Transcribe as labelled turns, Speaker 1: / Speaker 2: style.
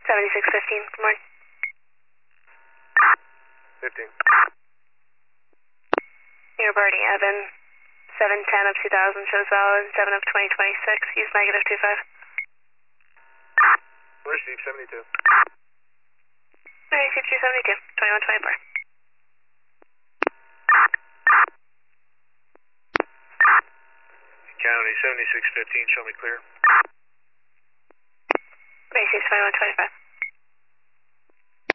Speaker 1: 7615, good morning.
Speaker 2: 15.
Speaker 1: You're Birdie, Evan, 710 of 2000, shows valid, 7 of 2026, use negative 25.
Speaker 2: Receive 72.
Speaker 1: Receive 272, 2124.
Speaker 2: County 7615, show me clear.
Speaker 1: Receive 2125.